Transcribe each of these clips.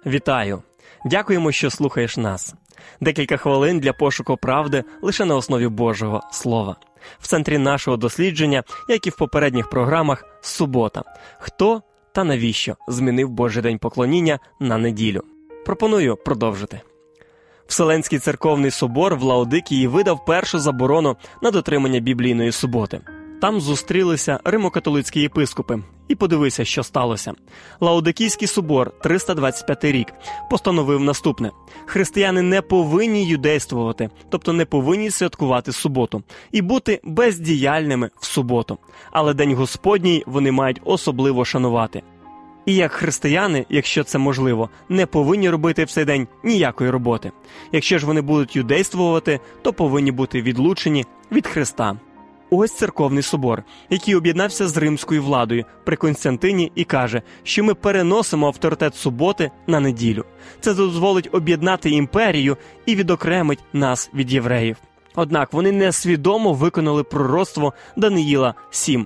Вітаю! Дякуємо, що слухаєш нас. Декілька хвилин для пошуку правди лише на основі Божого Слова. В центрі нашого дослідження, як і в попередніх програмах, субота. Хто та навіщо змінив Божий день поклоніння на неділю? Пропоную продовжити. Вселенський церковний собор в Лаодикії видав першу заборону на дотримання біблійної суботи. Там зустрілися римо-католицькі єпископи. І подивися, що сталося. Лаодикійський собор, 325 рік, постановив наступне. Християни не повинні юдействувати, тобто не повинні святкувати суботу, і бути бездіяльними в суботу. Але День Господній вони мають особливо шанувати. І як християни, якщо це можливо, не повинні робити в цей день ніякої роботи. Якщо ж вони будуть юдействувати, то повинні бути відлучені від Христа. Ось церковний собор, який об'єднався з римською владою при Константині і каже, що ми переносимо авторитет суботи на неділю. Це дозволить об'єднати імперію і відокремить нас від євреїв. Однак вони несвідомо виконали пророцтво Даниїла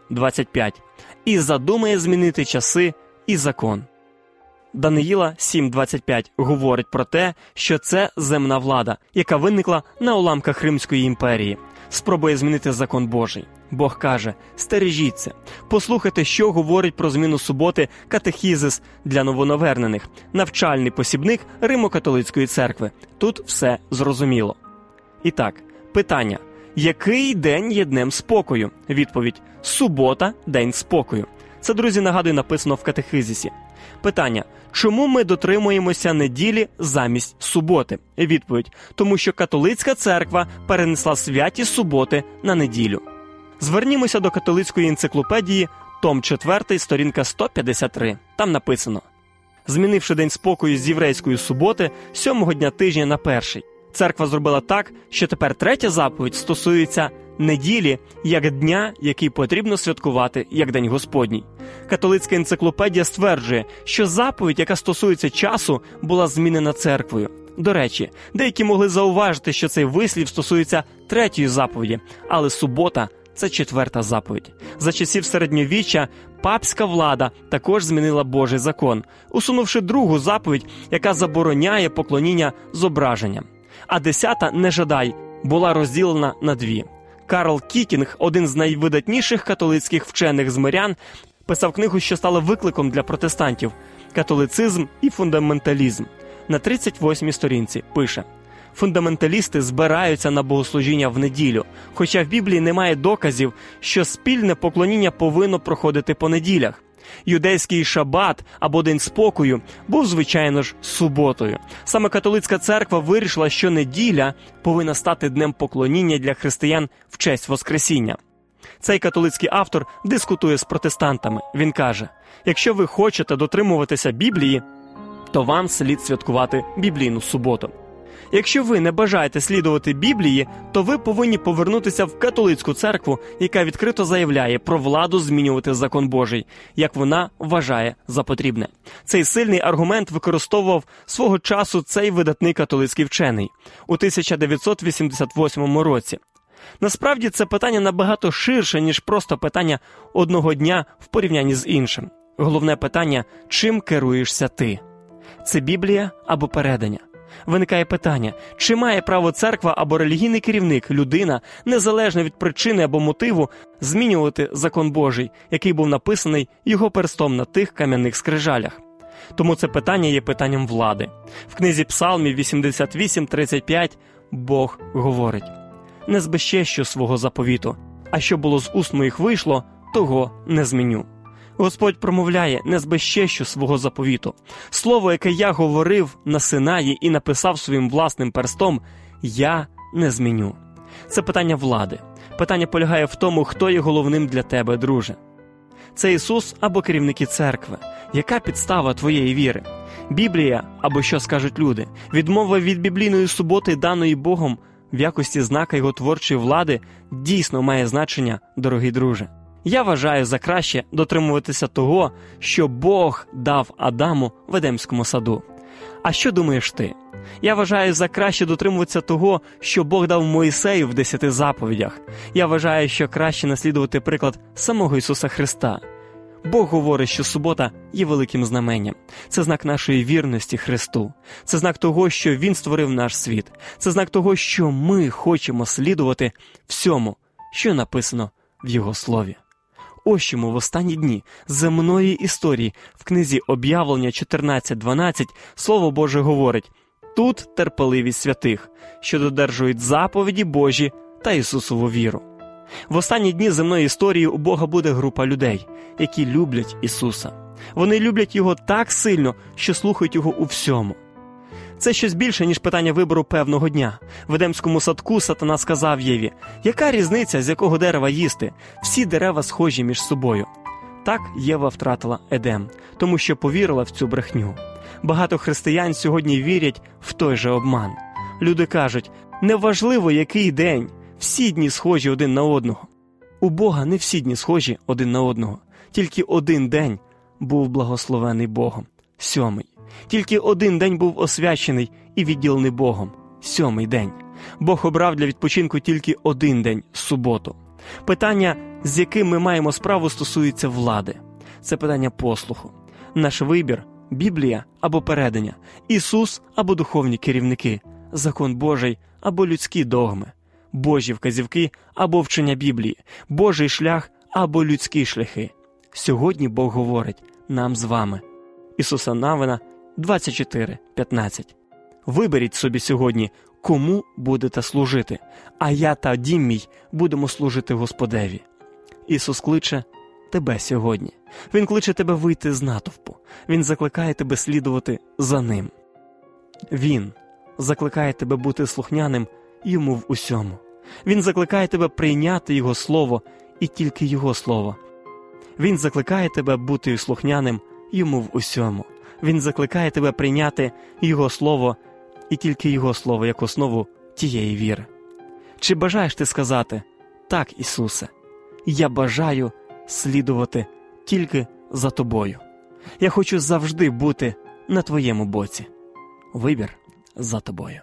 7:25 і задумає змінити часи і закон. Даниїла 7:25 говорить про те, що це земна влада, яка виникла на уламках Римської імперії. Спробує змінити закон Божий. Бог каже, стережіться, послухайте, що говорить про зміну суботи катехізис для новонавернених, навчальний посібник Римо-католицької церкви. Тут все зрозуміло. І так, питання. Який день є днем спокою? Відповідь. Субота – день спокою. Це, друзі, нагадую, написано в катехизисі. Питання. Чому ми дотримуємося неділі замість суботи? Відповідь. Тому що католицька церква перенесла святість суботи на неділю. Звернімося до католицької енциклопедії, том 4, сторінка 153. Там написано. Змінивши день спокою з єврейської суботи, 7-го дня тижня на перший. Церква зробила так, що тепер третя заповідь стосується неділі, як дня, який потрібно святкувати, як День Господній. Католицька енциклопедія стверджує, що заповідь, яка стосується часу, була змінена церквою. До речі, деякі могли зауважити, що цей вислів стосується третьої заповіді, але субота – це четверта заповідь. За часів середньовіччя папська влада також змінила Божий закон, усунувши другу заповідь, яка забороняє поклоніння зображенням. А 10-та «Не жадай» була розділена на дві. Карл Кікінг, один з найвидатніших католицьких вчених з мирян, писав книгу, що стала викликом для протестантів «Католицизм і фундаменталізм». На 38-й сторінці пише «Фундаменталісти збираються на богослужіння в неділю, хоча в Біблії немає доказів, що спільне поклоніння повинно проходити по неділях. Юдейський шабат або День спокою був, звичайно ж, суботою. Саме католицька церква вирішила, що неділя повинна стати днем поклоніння для християн в честь Воскресіння. Цей католицький автор дискутує з протестантами. Він каже, якщо ви хочете дотримуватися Біблії, то вам слід святкувати біблійну суботу. Якщо ви не бажаєте слідувати Біблії, то ви повинні повернутися в католицьку церкву, яка відкрито заявляє про владу змінювати закон Божий, як вона вважає за потрібне. Цей сильний аргумент використовував свого часу цей видатний католицький вчений у 1988 році. Насправді це питання набагато ширше, ніж просто питання одного дня в порівнянні з іншим. Головне питання – чим керуєшся ти? Це Біблія або передання? Виникає питання, чи має право церква або релігійний керівник, людина, незалежно від причини або мотиву, змінювати закон Божий, який був написаний його перстом на тих кам'яних скрижалях? Тому це питання є питанням влади. В книзі Псалмів 88:35 Бог говорить: «Не збезчещу свого заповіту, а що було з уст моїх вийшло, того не зміню». Господь промовляє: «Не збезчещу свого заповіту». Слово, яке я говорив на Синаї і написав своїм власним перстом, я не зміню. Це питання влади. Питання полягає в тому, хто є головним для тебе, друже. Це Ісус або керівники церкви. Яка підстава твоєї віри? Біблія або що скажуть люди? Відмова від біблійної суботи, даної Богом в якості знака його творчої влади, дійсно має значення, дорогий друже. Я вважаю за краще дотримуватися того, що Бог дав Адаму в Едемському саду. А що думаєш ти? Я вважаю за краще дотримуватися того, що Бог дав Мойсею в 10 заповідях. Я вважаю, що краще наслідувати приклад самого Ісуса Христа. Бог говорить, що субота є великим знаменням. Це знак нашої вірності Христу. Це знак того, що Він створив наш світ. Це знак того, що ми хочемо слідувати всьому, що написано в Його Слові. Ось чому в останні дні земної історії в книзі Об'явлення 14:12 Слово Боже говорить: «Тут терпеливість святих, що додержують заповіді Божі та Ісусову віру». В останні дні земної історії у Бога буде група людей, які люблять Ісуса. Вони люблять Його так сильно, що слухають Його у всьому. Це щось більше, ніж питання вибору певного дня. В Едемському садку Сатана сказав Єві: «Яка різниця, з якого дерева їсти? Всі дерева схожі між собою». Так Єва втратила Едем, тому що повірила в цю брехню. Багато християн сьогодні вірять в той же обман. Люди кажуть: «Неважливо, який день, всі дні схожі один на одного». У Бога не всі дні схожі один на одного. Тільки один день був благословений Богом – 7-й. Тільки один день був освячений і відділений Богом – 7-й день. Бог обрав для відпочинку тільки один день – суботу. Питання, з яким ми маємо справу, стосується влади. Це питання послуху. Наш вибір – Біблія або передання, Ісус або духовні керівники, закон Божий або людські догми, Божі вказівки або вчення Біблії, Божий шлях або людські шляхи. Сьогодні Бог говорить нам з вами. Ісуса Навина 24:15. Виберіть собі сьогодні, кому будете служити, а я та дім мій будемо служити Господеві. Ісус кличе тебе сьогодні. Він кличе тебе вийти з натовпу. Він закликає тебе слідувати за Ним. Він закликає тебе бути слухняним Йому в усьому. Він закликає тебе прийняти Його Слово і тільки Його Слово. Він закликає тебе бути слухняним Йому в усьому. Він закликає тебе прийняти Його Слово і тільки Його Слово як основу тієї віри. Чи бажаєш ти сказати: «Так, Ісусе, я бажаю слідувати тільки за Тобою. Я хочу завжди бути на Твоєму боці». Вибір за тобою.